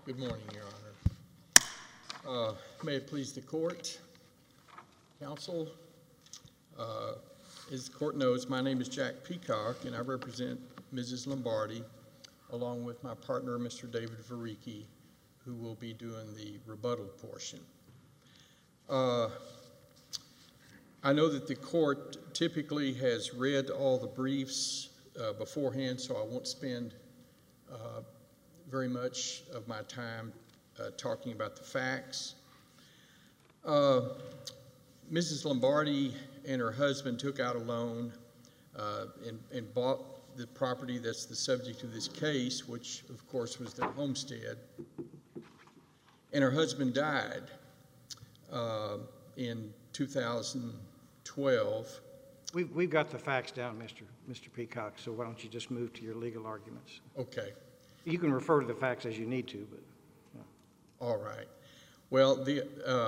Good morning, Your Honor. May it please the court, counsel. As the court knows, my name is Jack Peacock, and I represent Mrs. Lombardi, along with my partner, Mr. David Varicki, who will be doing the rebuttal portion. I know that the court typically has read all the briefs beforehand, so I won't spend very much of my time talking about the facts. Mrs. Lombardi and her husband took out a loan and bought the property that's the subject of this case, which of course was their homestead. And her husband died in 2012. We've got the facts down, Mr. Peacock, so why don't you just move to your legal arguments? Okay. You can refer to the facts as you need to, but... Yeah. All right. Well, the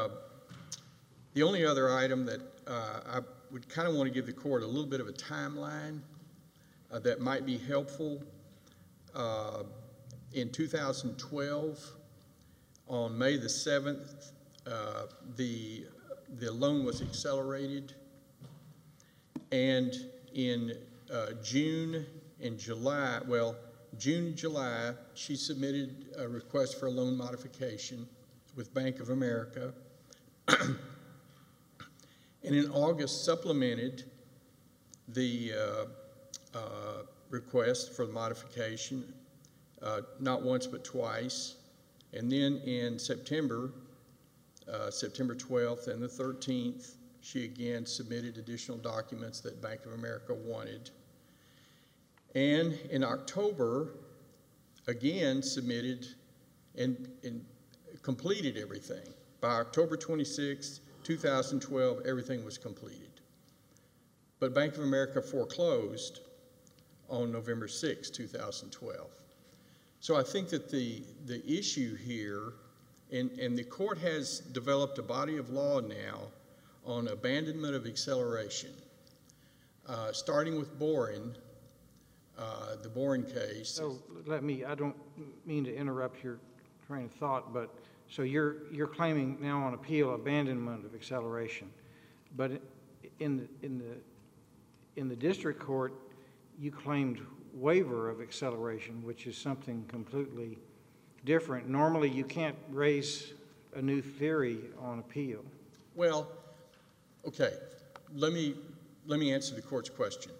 only other item that I would kind of want to give the court a little bit of a timeline that might be helpful. In 2012, on May the 7th, the loan was accelerated, and in June and July, June and July, she submitted a request for a loan modification with Bank of America, and in August supplemented the request for the modification, not once but twice, and then in September 12th and the 13th, she again submitted additional documents that Bank of America wanted. And in October, again submitted and completed everything. By October 26, 2012, everything was completed. But Bank of America foreclosed on November 6, 2012. So I think that the issue here, and the court has developed a body of law now on abandonment of acceleration, starting with Boren, the Boren case. So I don't mean to interrupt your train of thought, but so you're claiming now on appeal abandonment of acceleration, but in the district court, you claimed waiver of acceleration, which is something completely different. Normally, you can't raise a new theory on appeal. Well, okay. Let me answer the court's question.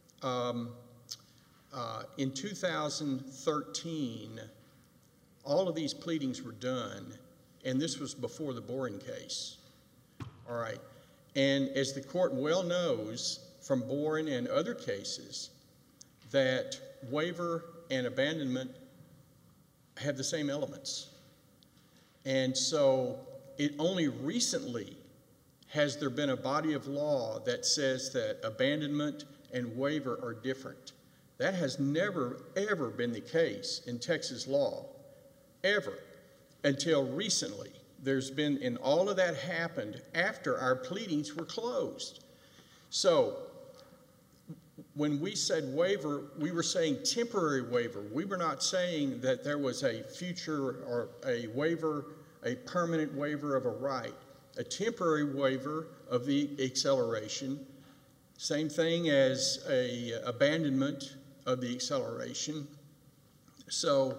In 2013, all of these pleadings were done, and this was before the Boren case. All right. And as the court well knows from Boren and other cases, that waiver and abandonment have the same elements. And so it only recently has there been a body of law that says that abandonment and waiver are different. That has never, ever been the case in Texas law, ever, until recently. There's been, and all of that happened after our pleadings were closed. So when we said waiver, we were saying temporary waiver. We were not saying that there was a future or a waiver, a permanent waiver of a right. A temporary waiver of the acceleration, same thing as a abandonment of the acceleration. So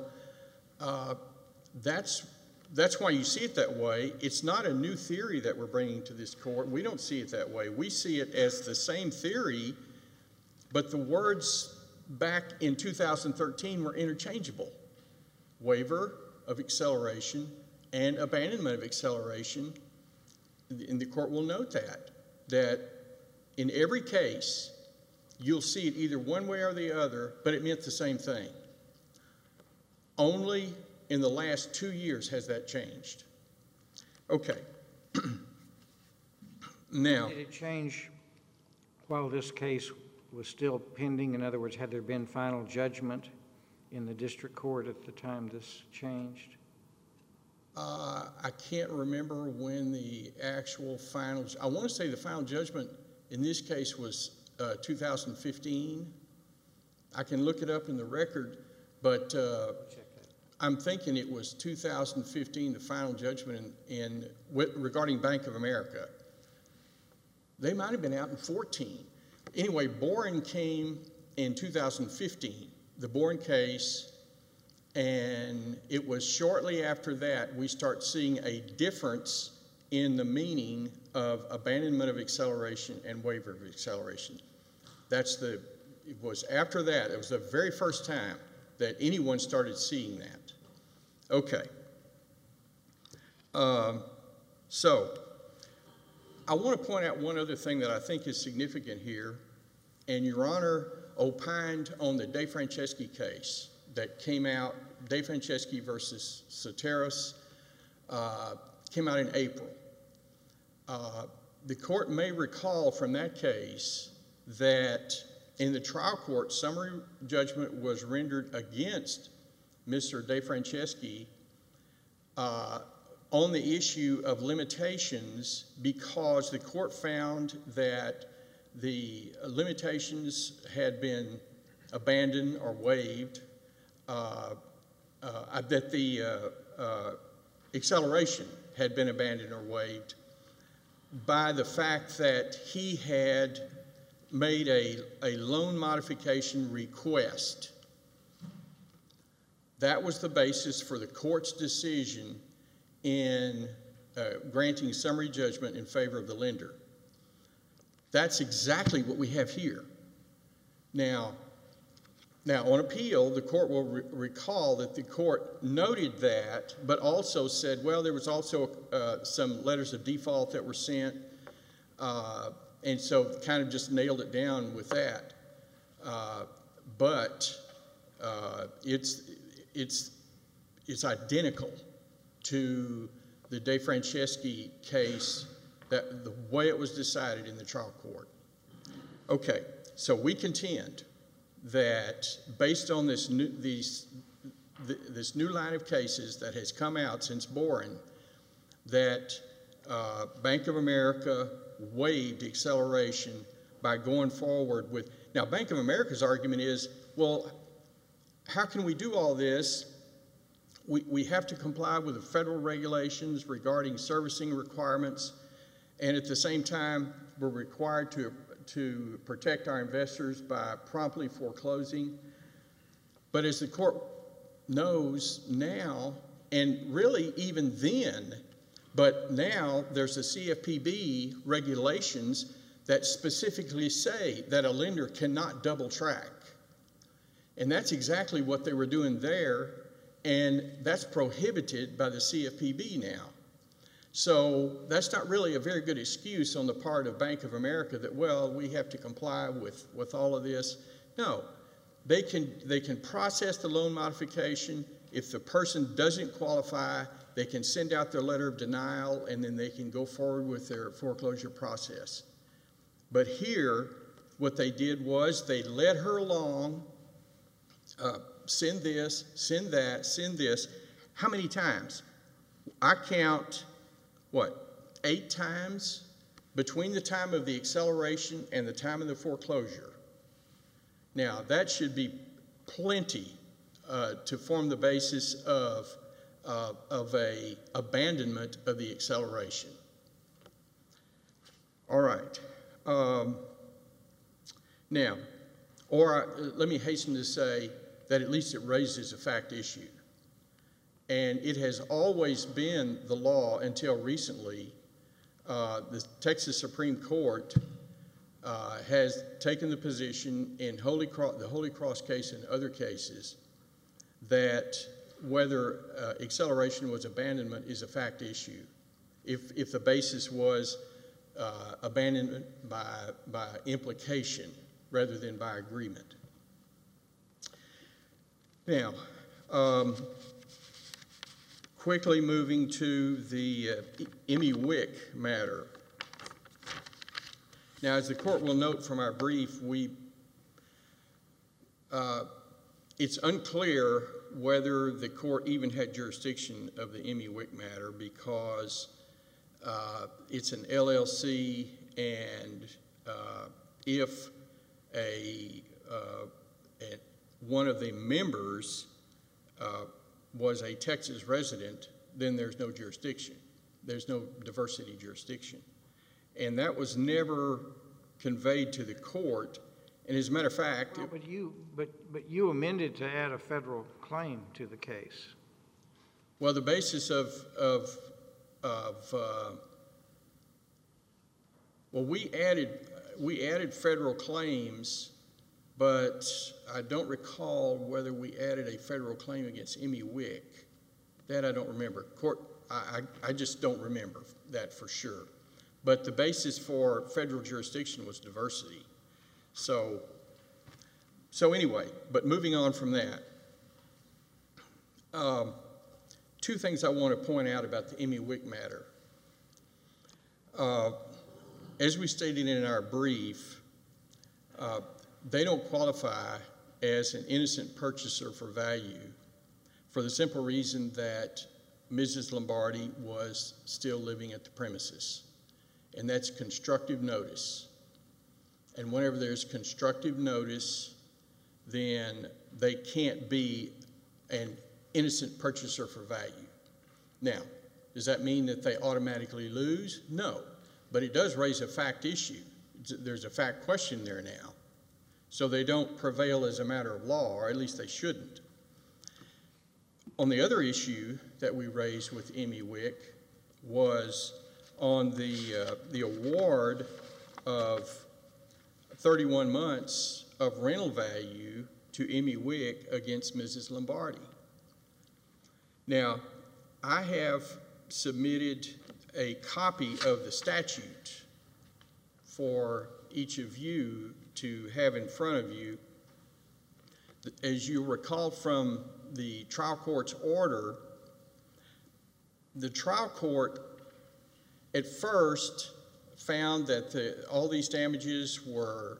that's why you see it that way. It's not a new theory that we're bringing to this court. We don't see it that way. We see it as the same theory, but the words back in 2013 were interchangeable. Waiver of acceleration and abandonment of acceleration, and the court will note that in every case, you'll see it either one way or the other, but it meant the same thing. Only in the last 2 years has that changed. Okay. Now, did it change while this case was still pending? In other words, had there been final judgment in the district court at the time this changed? I can't remember when the actual final, I want to say the final judgment in this case was 2015. I can look it up in the record, but I'm thinking it was 2015, the final judgment regarding Bank of America. They might have been out in 14. Anyway, Boren came in 2015, the Boren case, and it was shortly after that we start seeing a difference in the meaning of abandonment of acceleration and waiver of acceleration. It was after that, it was the very first time that anyone started seeing that. Okay. So, I want to point out one other thing that I think is significant here, and Your Honor opined on the DeFranceschi case that came out, DeFranceschi versus Soteris, came out in April. The court may recall from that case that in the trial court, summary judgment was rendered against Mr. DeFranceschi on the issue of limitations because the court found that the limitations had been abandoned or waived, that the acceleration had been abandoned or waived by the fact that he had made a loan modification request. That was the basis for the court's decision in granting summary judgment in favor of the lender. That's exactly what we have here. Now on appeal, the court will recall that the court noted that, but also said, well, there was also some letters of default that were sent, and so kind of just nailed it down with that. But it's identical to the DeFranceschi case, the way it was decided in the trial court. Okay, so we contend that based on this new line of cases that has come out since Boren, that Bank of America waived acceleration by going forward with. Now, Bank of America's argument is, well, how can we do all this? We have to comply with the federal regulations regarding servicing requirements, and at the same time, we're required to protect our investors by promptly foreclosing. But as the court knows now, and really even then, but now there's the CFPB regulations that specifically say that a lender cannot double track. And that's exactly what they were doing there, and that's prohibited by the CFPB now. So that's not really a very good excuse on the part of Bank of America that, well, we have to comply with all of this. No, they can process the loan modification. If the person doesn't qualify, they can send out their letter of denial, and then they can go forward with their foreclosure process. But here, what they did was they led her along, send this, send that, send this. How many times? I count, 8 times between the time of the acceleration and the time of the foreclosure. Now, that should be plenty to form the basis of a abandonment of the acceleration. All right. Now, let me hasten to say that at least it raises a fact issue. And it has always been the law until recently. The Texas Supreme Court has taken the position in the Holy Cross case and other cases that whether acceleration was abandonment is a fact issue. If the basis was abandonment by implication rather than by agreement. Now, quickly moving to the Emmy Wick matter. Now, as the court will note from our brief, it's unclear whether the court even had jurisdiction of the Emmy Wick matter because it's an LLC, and if one of the members was a Texas resident, then there's no jurisdiction. There's no diversity jurisdiction. And that was never conveyed to the court. And as a matter of fact... Well, but you amended to add a federal claim to the case. Well, the basis well, we added federal claims, but I don't recall whether we added a federal claim against Emmy Wick. That I don't remember. I just don't remember that for sure. But the basis for federal jurisdiction was diversity. So anyway, but moving on from that, two things I want to point out about the Emmy Wick matter. As we stated in our brief, they don't qualify as an innocent purchaser for value for the simple reason that Mrs. Lombardi was still living at the premises. And that's constructive notice. And whenever there's constructive notice, then they can't be an innocent purchaser for value. Now, does that mean that they automatically lose? No, but it does raise a fact issue. There's a fact question there now. So they don't prevail as a matter of law, or at least they shouldn't. On the other issue that we raised with Emmy Wick was on the award of 31 months of rental value to Emmy Wick against Mrs. Lombardi. Now, I have submitted a copy of the statute for each of you to have in front of you. As you recall from the trial court's order, the trial court at first found that all these damages were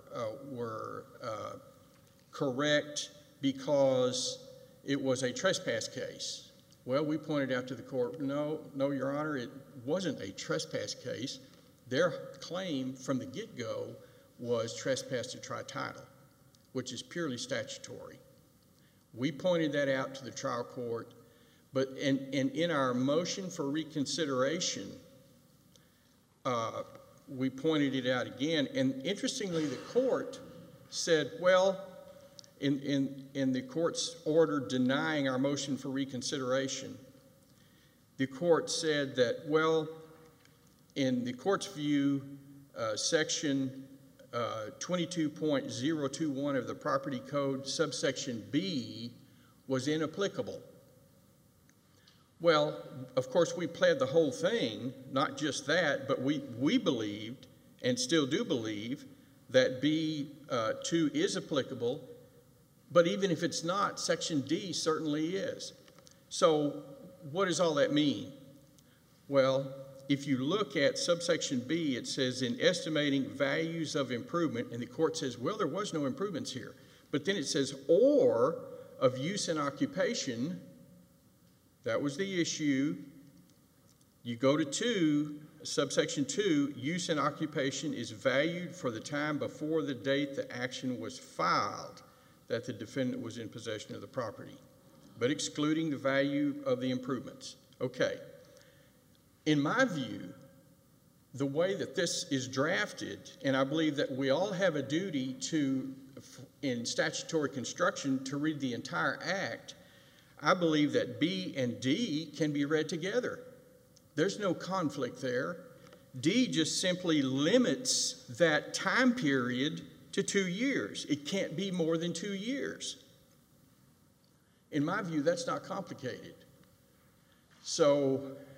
correct because it was a trespass case. Well, we pointed out to the court, no, Your Honor, it wasn't a trespass case. Their claim from the get-go was trespass to try title, which is purely statutory. We pointed that out to the trial court, but in our motion for reconsideration, we pointed it out again. And interestingly, the court said, well, in the court's order denying our motion for reconsideration, the court said that, well, in the court's view, section 22.021 of the property code, subsection B, was inapplicable. Well, of course, we pled the whole thing, not just that, but we believed, and still do believe, that B2 is applicable, but even if it's not, section D certainly is. So what does all that mean? Well, if you look at subsection B, it says in estimating values of improvement, and the court says, well, there was no improvements here. But then it says, or of use and occupation. That was the issue. You go to 2, subsection 2, use and occupation is valued for the time before the date the action was filed that the defendant was in possession of the property, but excluding the value of the improvements. Okay. In my view, the way that this is drafted, and I believe that we all have a duty to, in statutory construction, to read the entire act, I believe that B and D can be read together. There's no conflict there. D just simply limits that time period to 2 years. It can't be more than 2 years. In my view, that's not complicated. So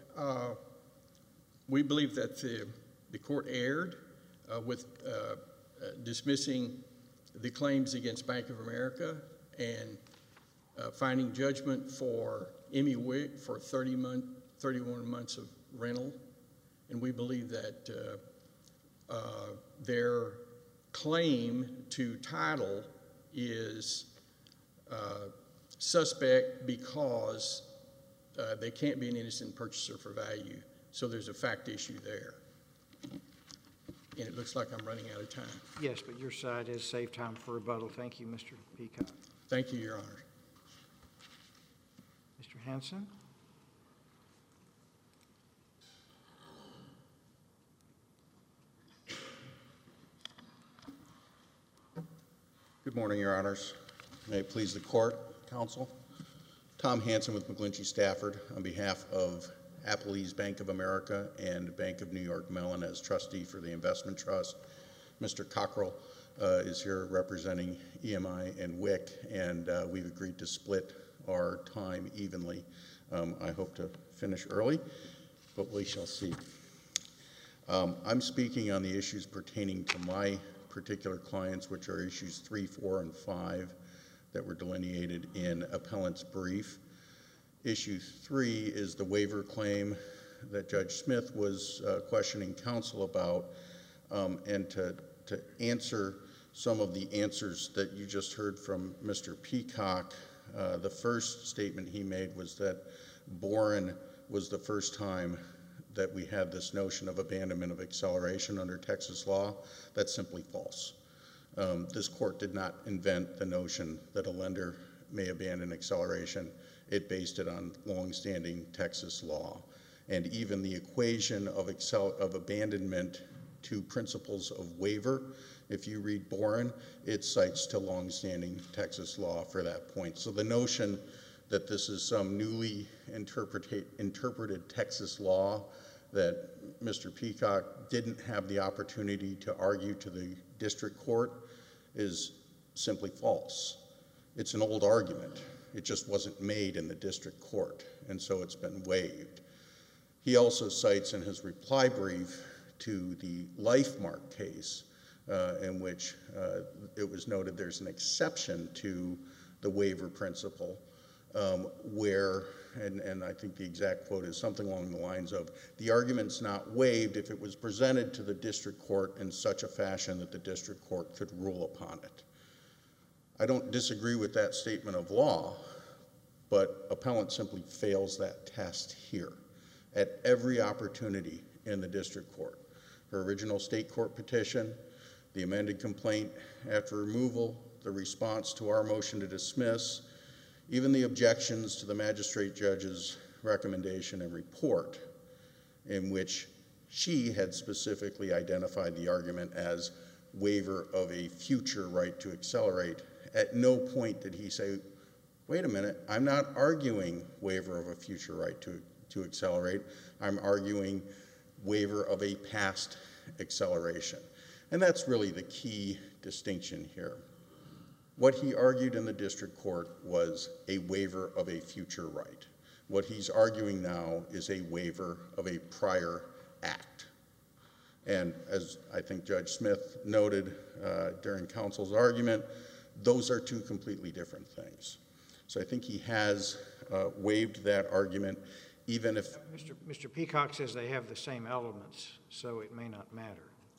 we believe that the court erred with dismissing the claims against Bank of America and finding judgment for Emmy Wick for 31 months of rental. And we believe that their claim to title is suspect because they can't be an innocent purchaser for value. So there's a fact issue there. And it looks like I'm running out of time. Yes, but your side has saved time for rebuttal. Thank you, Mr. Peacock. Thank you, Your Honor. Mr. Hanson? Good morning, Your Honors. May it please the Court, Counsel. Tom Hanson with McGlinchey Stafford on behalf of Applebee's Bank of America and Bank of New York Mellon as trustee for the investment trust. Mr. Cockrell is here representing EMI and WIC, and we've agreed to split our time evenly. I hope to finish early, but we shall see. I'm speaking on the issues pertaining to my particular clients, which are issues 3, 4, and 5 that were delineated in appellant's brief. Issue 3 is the waiver claim that Judge Smith was questioning counsel about, and to answer some of the answers that you just heard from Mr. Peacock, the first statement he made was that Boren was the first time that we had this notion of abandonment of acceleration under Texas law. That's simply false. This court did not invent the notion that a lender may abandon acceleration. It based it on longstanding Texas law. And even the equation of abandonment to principles of waiver, if you read Boren, it cites to longstanding Texas law for that point. So the notion that this is some newly interpreted Texas law that Mr. Peacock didn't have the opportunity to argue to the district court is simply false. It's an old argument. It just wasn't made in the district court, and so it's been waived. He also cites in his reply brief to the Lifemark case in which it was noted there's an exception to the waiver principle where, and I think the exact quote is something along the lines of, the argument's not waived if it was presented to the district court in such a fashion that the district court could rule upon it. I don't disagree with that statement of law, but appellant simply fails that test here at every opportunity in the district court. Her original state court petition, the amended complaint after removal, the response to our motion to dismiss, even the objections to the magistrate judge's recommendation and report in which she had specifically identified the argument as waiver of a future right to accelerate. At no point did he say, wait a minute, I'm not arguing waiver of a future right to accelerate. I'm arguing waiver of a past acceleration. And that's really the key distinction here. What he argued in the district court was a waiver of a future right. What he's arguing now is a waiver of a prior act. And as I think Judge Smith noted during counsel's argument, those are two completely different things. So I think he has waived that argument, even if... Mr. Peacock says they have the same elements, so it may not matter.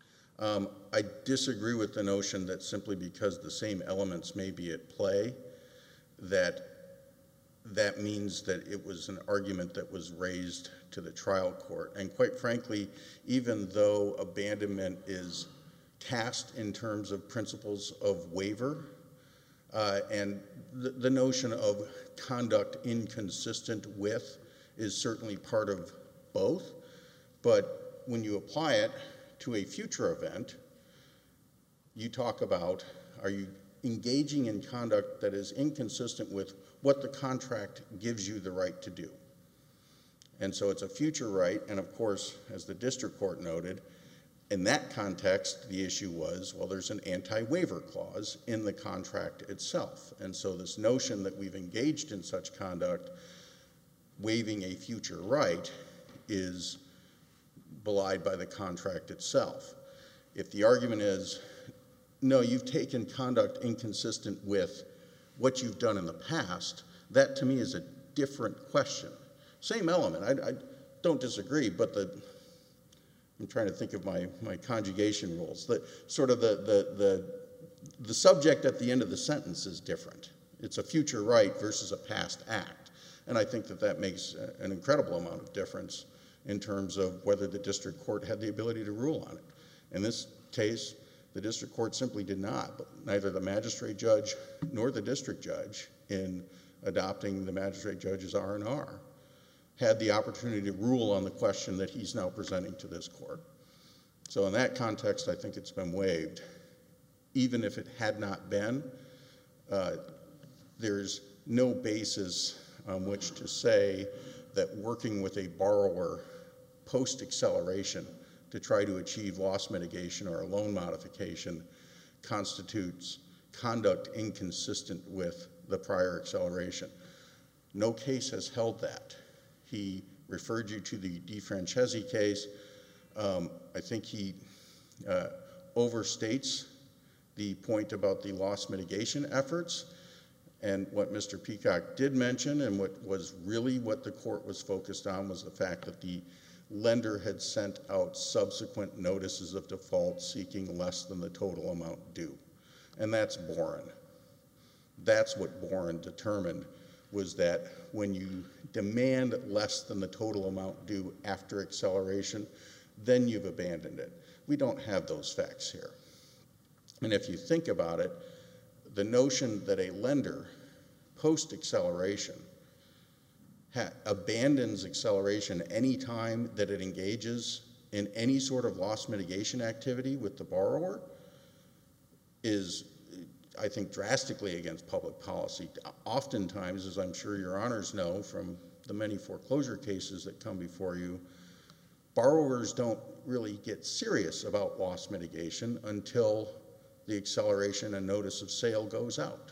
I disagree with the notion that simply because the same elements may be at play, that means that it was an argument that was raised to the trial court. And quite frankly, even though abandonment is cast in terms of principles of waiver, and the notion of conduct inconsistent with is certainly part of both, but when you apply it to a future event, you talk about, are you engaging in conduct that is inconsistent with what the contract gives you the right to do? And so it's a future right, and of course, as the district court noted, in that context, the issue was, well, there's an anti-waiver clause in the contract itself. And so this notion that we've engaged in such conduct, waiving a future right, is belied by the contract itself. If the argument is, no, you've taken conduct inconsistent with what you've done in the past, that to me is a different question. Same element, I don't disagree, but I'm trying to think of my conjugation rules. The subject at the end of the sentence is different. It's a future right versus a past act. And I think that makes an incredible amount of difference in terms of whether the district court had the ability to rule on it. In this case, the district court simply did not, but neither the magistrate judge nor the district judge in adopting the magistrate judge's R&R, had the opportunity to rule on the question that he's now presenting to this court. So in that context, I think it's been waived. Even if it had not been, there's no basis on which to say that working with a borrower post-acceleration to try to achieve loss mitigation or a loan modification constitutes conduct inconsistent with the prior acceleration. No case has held that. He referred you to the DeFrancesi case. I think he overstates the point about the loss mitigation efforts. And what Mr. Peacock did mention, and what was really what the court was focused on, was the fact that the lender had sent out subsequent notices of default seeking less than the total amount due. And that's Boren. That's what Boren determined, was that when you demand less than the total amount due after acceleration, then you've abandoned it. We don't have those facts here. And if you think about it, the notion that a lender post-acceleration abandons acceleration any time that it engages in any sort of loss mitigation activity with the borrower is, I think, drastically against public policy. Oftentimes, as I'm sure your honors know from the many foreclosure cases that come before you, borrowers don't really get serious about loss mitigation until the acceleration and notice of sale goes out.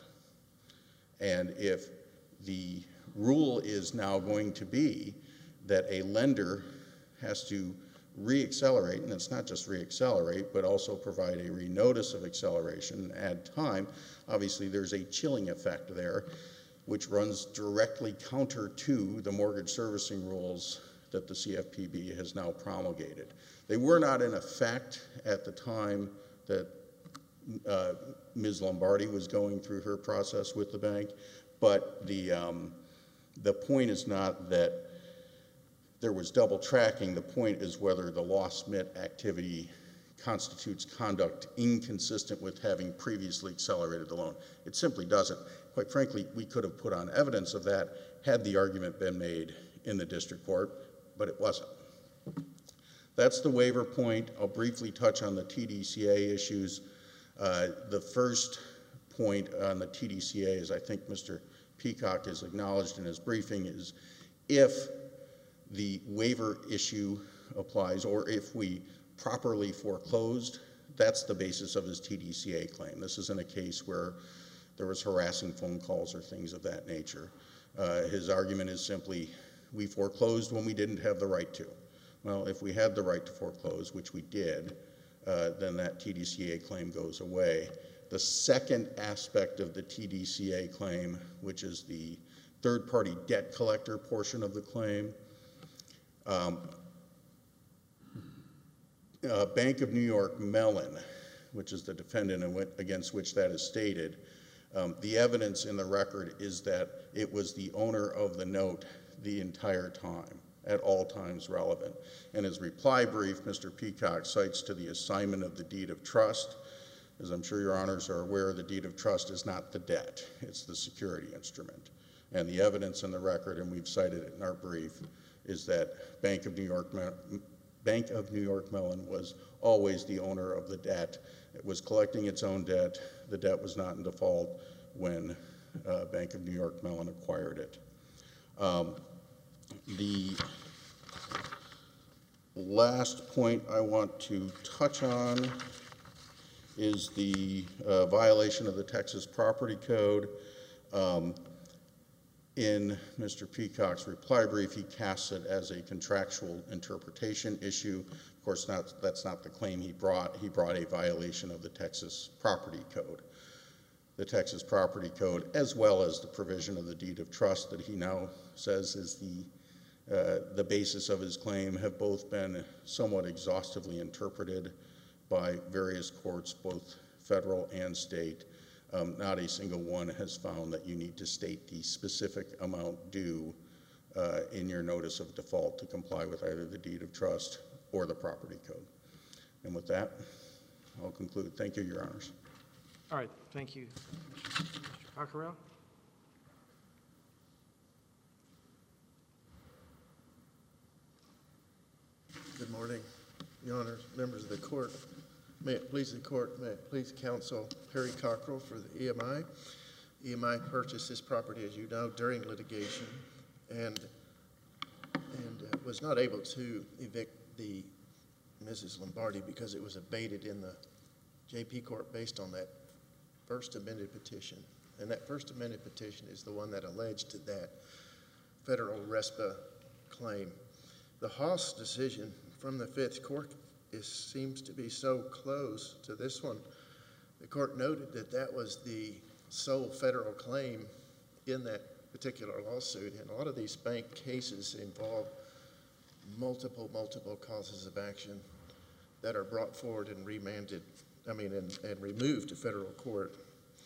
And if the rule is now going to be that a lender has to re-accelerate, and it's not just re-accelerate, but also provide a re-notice of acceleration and add time, obviously there's a chilling effect there, which runs directly counter to the mortgage servicing rules that the CFPB has now promulgated. They were not in effect at the time that Ms. Lombardi was going through her process with the bank, but the point is not that there was double tracking. The point is whether the loss mit activity constitutes conduct inconsistent with having previously accelerated the loan. It simply doesn't. Quite frankly, we could have put on evidence of that had the argument been made in the district court, but it wasn't. That's the waiver point. I'll briefly touch on the TDCA issues. The first point on the TDCA, as I think Mr. Peacock has acknowledged in his briefing, is if the waiver issue applies, or if we properly foreclosed, that's the basis of his TDCA claim. This isn't a case where there was harassing phone calls or things of that nature. His argument is simply, we foreclosed when we didn't have the right to. Well, if we had the right to foreclose, which we did, then that TDCA claim goes away. The second aspect of the TDCA claim, which is the third-party debt collector portion of the claim, Bank of New York Mellon, which is the defendant against which that is stated, the evidence in the record is that it was the owner of the note the entire time, at all times relevant. In his reply brief, Mr. Peacock cites to the assignment of the deed of trust. As I'm sure your honors are aware, the deed of trust is not the debt, it's the security instrument. And the evidence in the record, and we've cited it in our brief, is that Bank of New York Mellon was always the owner of the debt. It was collecting its own debt. The debt was not in default when Bank of New York Mellon acquired it. The last point I want to touch on is the violation of the Texas Property Code. In Mr. Peacock's reply brief, he casts it as a contractual interpretation issue. Of course, that's not the claim he brought. He brought a violation of the Texas Property Code. The Texas Property Code, as well as the provision of the deed of trust that he now says is the basis of his claim, have both been somewhat exhaustively interpreted by various courts, both federal and state. Not a single one has found that you need to state the specific amount due in your notice of default to comply with either the deed of trust or the property code. And with that, I'll conclude. Thank you, Your Honors. All right, thank you. Mr. Cockerell? Your Honor, members of the court, may it please the court, may it please counsel, Perry Cockrell for the EMI. EMI purchased this property, as you know, during litigation and was not able to evict the Mrs. Lombardi because it was abated in the JP court based on that first amended petition. And that first amended petition is the one that alleged that federal RESPA claim. The Haas decision from the Fifth Court seems to be so close to this one. The court noted that that was the sole federal claim in that particular lawsuit, and a lot of these bank cases involve multiple causes of action that are brought forward and and removed to federal court.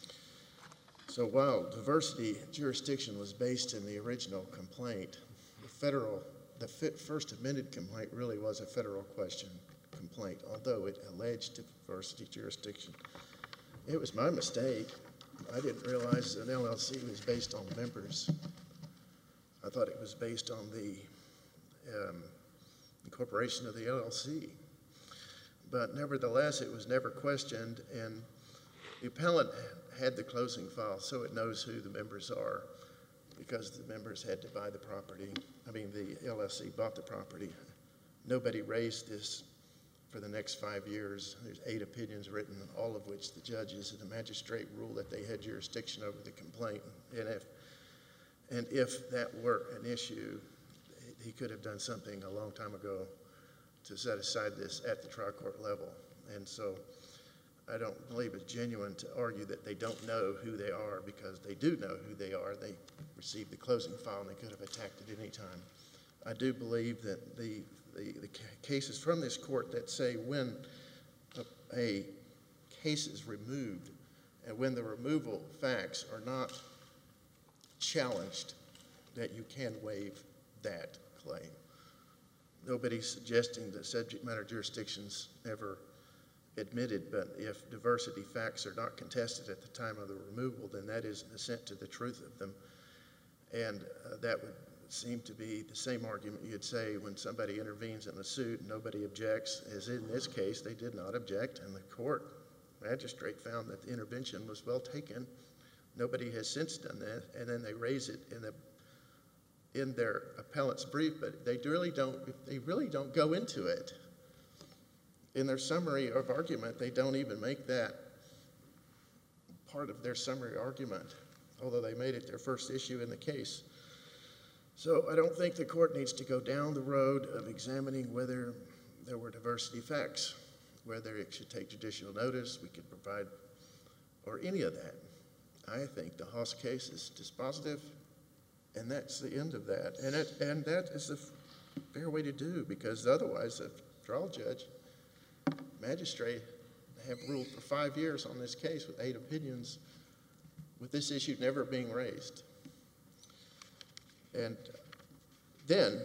So while diversity jurisdiction was based in the original complaint, the first amended complaint really was a federal question complaint, although it alleged diversity jurisdiction. It was my mistake. I didn't realize an LLC was based on members. I thought it was based on the incorporation of the LLC. But nevertheless, it was never questioned, and the appellant had the closing file, so it knows who the members are, because the members had to buy the property. The LLC bought the property. Nobody raised this for the next 5 years. There's 8 opinions written, all of which the judges and the magistrate ruled that they had jurisdiction over the complaint. And if that were an issue, he could have done something a long time ago to set aside this at the trial court level. And so I don't believe it's genuine to argue that they don't know who they are, because they do know who they are. They received the closing file and they could have attacked it any time. I do believe that the cases from this court that say when a case is removed and when the removal facts are not challenged, that you can waive that claim. Nobody's suggesting that subject matter jurisdiction's ever admitted, but if diversity facts are not contested at the time of the removal, then that is an assent to the truth of them. And that would seem to be the same argument you'd say when somebody intervenes in a suit and nobody objects, as in this case, they did not object, and the court magistrate found that the intervention was well taken. Nobody has since done that, and then they raise it in their appellant's brief, but they really don't go into it. In their summary of argument, they don't even make that part of their summary argument, although they made it their first issue in the case. So I don't think the court needs to go down the road of examining whether there were diversity facts, whether it should take judicial notice, we could provide, or any of that. I think the Haas case is dispositive, and that's the end of that. And that is a fair way to do, because otherwise a trial judge, magistrate, have ruled for 5 years on this case with 8 opinions, with this issue never being raised. And then,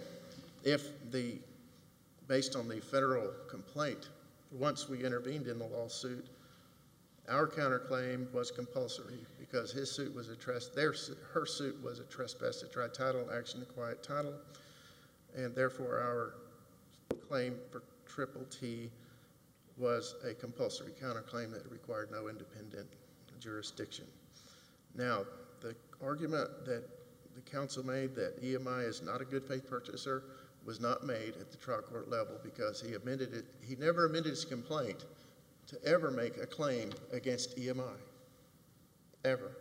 based on the federal complaint, once we intervened in the lawsuit, our counterclaim was compulsory because her suit was a trespass to try title, action to quiet title, and therefore our claim for Triple T was a compulsory counterclaim that required no independent jurisdiction. Now, the argument that the counsel made that EMI is not a good faith purchaser was not made at the trial court level, because he never amended his complaint to ever make a claim against EMI, ever.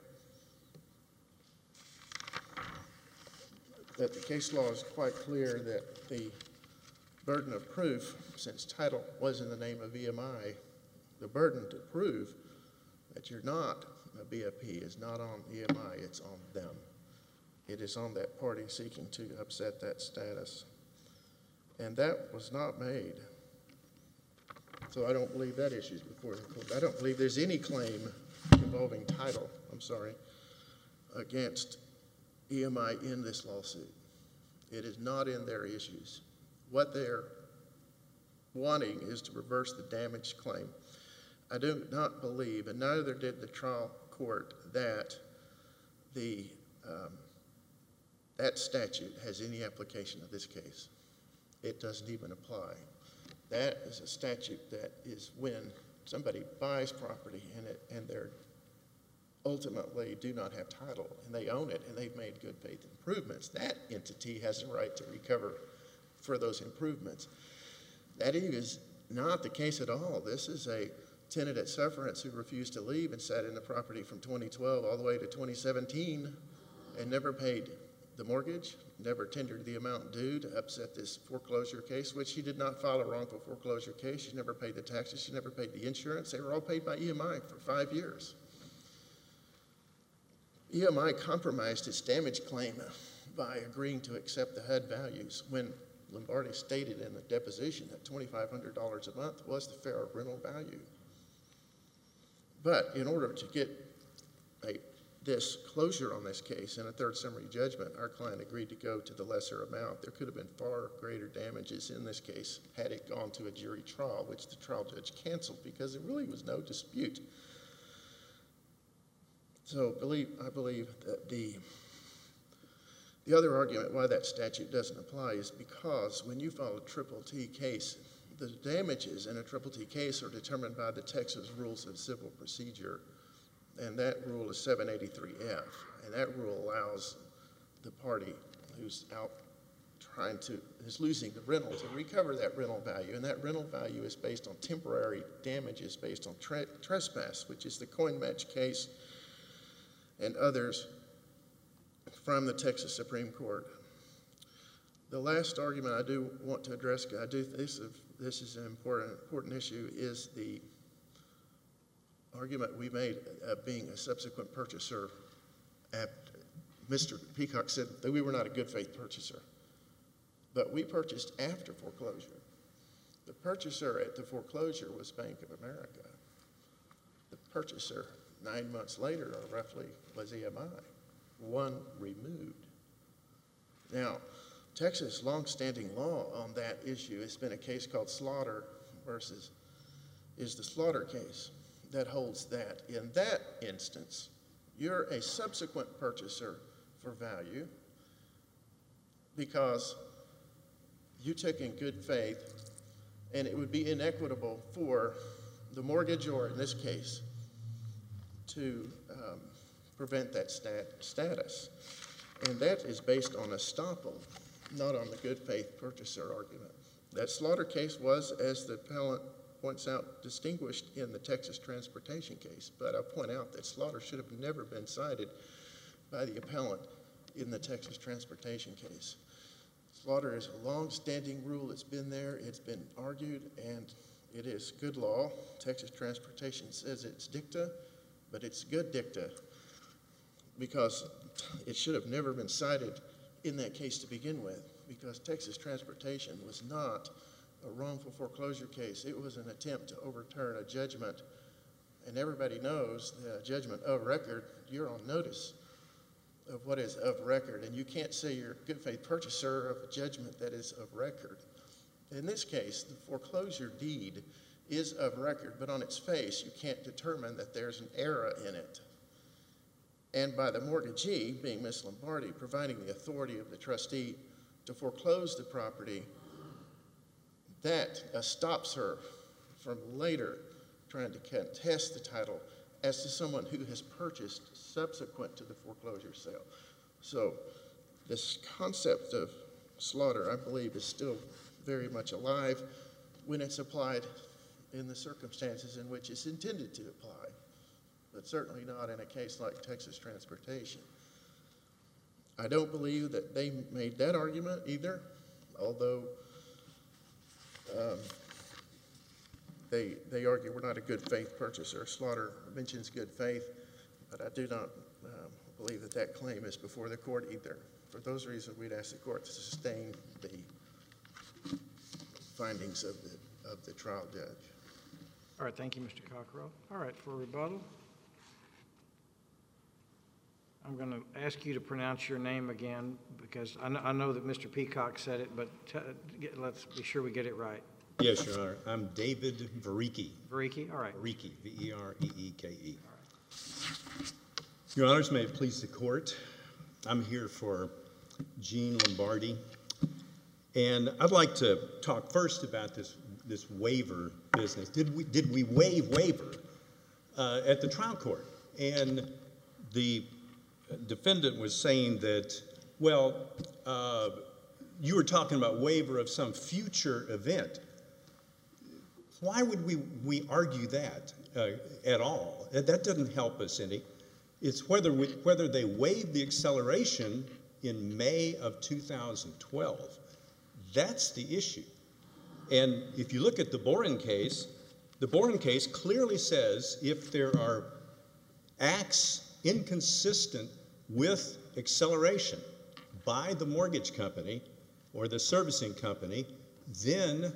That the case law is quite clear that the burden of proof, since title was in the name of EMI, the burden to prove that you're not a BFP is not on EMI, it's on them. It is on that party seeking to upset that status. And that was not made. So I don't believe that issue is before the court. I don't believe there's any claim involving title, against EMI in this lawsuit. It is not in their issues. What they're wanting is to reverse the damage claim. I do not believe, and neither did the trial court, that that statute has any application to this case. It doesn't even apply. That is a statute that is when somebody buys property and they're ultimately do not have title and they own it and they've made good faith improvements. That entity has a right to recover for those improvements. That is not the case at all. This is a tenant at sufferance who refused to leave and sat in the property from 2012 all the way to 2017 and never paid the mortgage, never tendered the amount due to upset this foreclosure case, which she did not file a wrongful foreclosure case. She never paid the taxes. She never paid the insurance. They were all paid by EMI for 5 years. EMI compromised its damage claim by agreeing to accept the HUD values when Lombardi stated in the deposition that $2,500 a month was the fair rental value. But in order to get this closure on this case in a third summary judgment, our client agreed to go to the lesser amount. There could have been far greater damages in this case had it gone to a jury trial, which the trial judge canceled because there really was no dispute. So I believe that the other argument why that statute doesn't apply is because when you file a Triple T case, the damages in a Triple T case are determined by the Texas Rules of Civil Procedure, and that rule is 783F, and that rule allows the party who's is losing the rental to recover that rental value, and that rental value is based on temporary damages based on trespass, which is the Coin Match case and others from the Texas Supreme Court. The last argument I do want to address, this is an important issue, is the argument we made of being a subsequent purchaser. Mr. Peacock said that we were not a good faith purchaser, but we purchased after foreclosure. The purchaser at the foreclosure was Bank of America. The purchaser 9 months later, or roughly, was EMI, one removed. Now, Texas longstanding law on that issue has been a case called Slaughter versus is the Slaughter case that holds that in that instance, you're a subsequent purchaser for value because you took in good faith, and it would be inequitable for the mortgagor in this case to prevent that status. And that is based on estoppel, not on the good faith purchaser argument. That Slaughter case was, as the appellant points out, distinguished in the Texas transportation case, but I point out that Slaughter should have never been cited by the appellant in the Texas transportation case. Slaughter is a long-standing rule. It's been there, it's been argued, and it is good law. Texas transportation says it's dicta, but it's good dicta because it should have never been cited in that case to begin with, because Texas transportation was not a wrongful foreclosure case. It was an attempt to overturn a judgment, and everybody knows the judgment of record, you're on notice of what is of record, and you can't say you're a good faith purchaser of a judgment that is of record. In this case, the foreclosure deed is of record, but on its face, you can't determine that there's an error in it. And by the mortgagee, being Ms. Lombardi, providing the authority of the trustee to foreclose the property, that stops her from later trying to contest the title as to someone who has purchased subsequent to the foreclosure sale. So this concept of Slaughter, I believe, is still very much alive when it's applied in the circumstances in which it's intended to apply, but certainly not in a case like Texas transportation. I don't believe that they made that argument either, although they argue we're not a good faith purchaser. Slaughter mentions good faith, but I do not believe that that claim is before the court either. For those reasons, we'd ask the court to sustain the findings of the trial judge. All right, thank you, Mr. Cockrell. All right, for rebuttal, I'm going to ask you to pronounce your name again because I know that Mr. Peacock said it, but let's be sure we get it right. Yes, Your Honor. I'm David Vereeke. Vereeke, all right. Vereeke, V-E-R-E-E-K-E. Your Honors, may it please the court, I'm here for Jean Lombardi, and I'd like to talk first about this this waiver business. Did we waive waiver at the trial court? And the defendant was saying that, well, you were talking about waiver of some future event. Why would we argue that at all? That doesn't help us any. It's whether they waived the acceleration in May of 2012. That's the issue. And if you look at the Boren case clearly says if there are acts inconsistent with acceleration by the mortgage company or the servicing company, then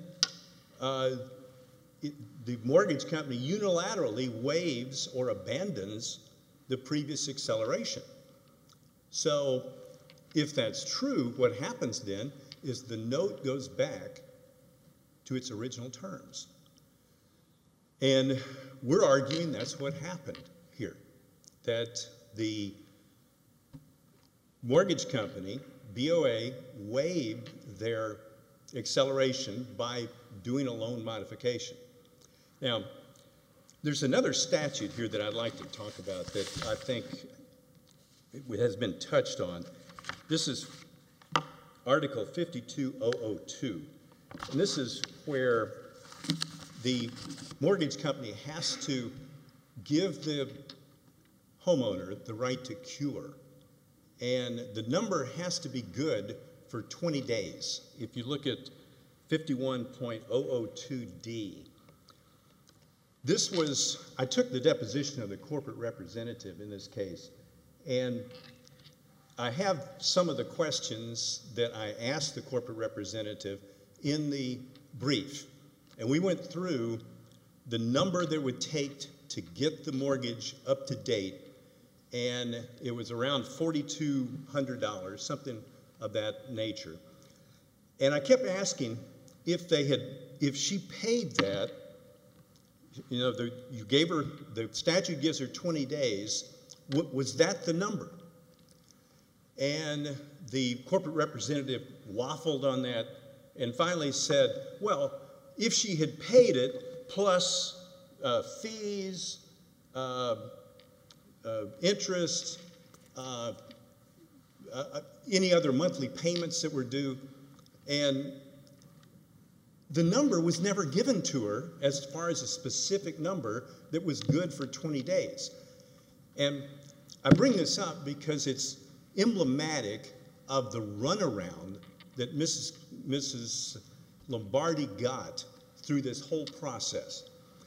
the mortgage company unilaterally waives or abandons the previous acceleration. So if that's true, what happens then is the note goes back to its original terms. And we're arguing that's what happened here, that the mortgage company, BOA, waived their acceleration by doing a loan modification. Now, there's another statute here that I'd like to talk about that I think has been touched on. This is Article 52002, and this is where the mortgage company has to give the homeowner the right to cure, and the number has to be good for 20 days. If you look at 51.002D, I took the deposition of the corporate representative in this case, and I have some of the questions that I asked the corporate representative in the brief. And we went through the number that it would take to get the mortgage up to date, and it was around $4,200, something of that nature. And I kept asking if she paid that, you know, the statute gives her 20 days, was that the number? And the corporate representative waffled on that and finally said, well, if she had paid it plus fees, interest, any other monthly payments that were due, and the number was never given to her as far as a specific number that was good for 20 days. And I bring this up because it's emblematic of the runaround that Mrs. Lombardi got through this whole process.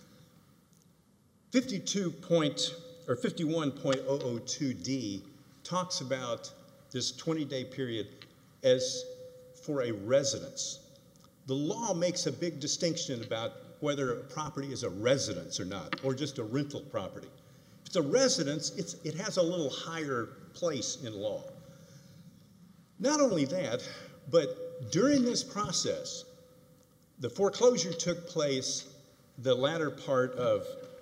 51.002D talks about this 20-day period as for a residence. The law makes a big distinction about whether a property is a residence or not, or just a rental property. If it's a residence, it has a little higher place in law. Not only that, but during this process, the foreclosure took place the latter part of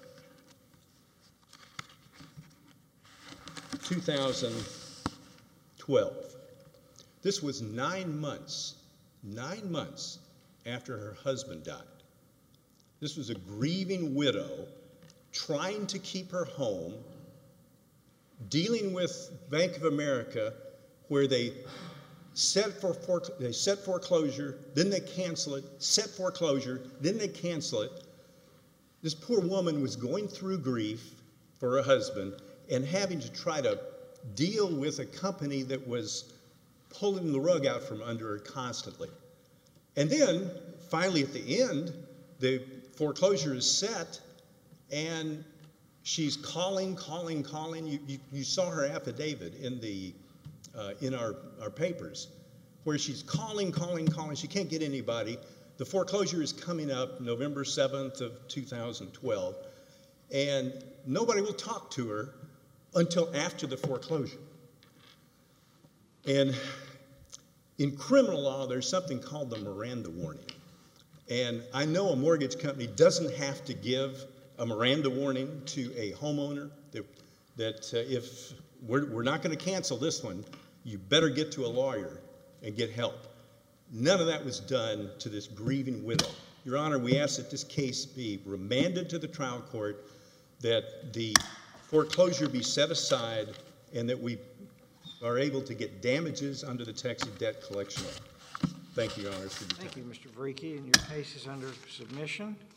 2012. This was 9 months after her husband died. This was a grieving widow trying to keep her home, dealing with Bank of America, where they set foreclosure, then they cancel it, set foreclosure, then they cancel it. This poor woman was going through grief for her husband and having to try to deal with a company that was pulling the rug out from under her constantly. And then, finally at the end, the foreclosure is set, and she's calling. You saw her affidavit in our papers, where she's calling. She can't get anybody. The foreclosure is coming up November 7th of 2012, and nobody will talk to her until after the foreclosure. And in criminal law, there's something called the Miranda warning. And I know a mortgage company doesn't have to give a Miranda warning to a homeowner that if we're not going to cancel this one, you better get to a lawyer and get help. None of that was done to this grieving widow. Your Honor, we ask that this case be remanded to the trial court, that the foreclosure be set aside, and that we are able to get damages under the Texas Debt Collection Act. Thank you, Your Honor. Thank you, Mr. Variki, and your case is under submission.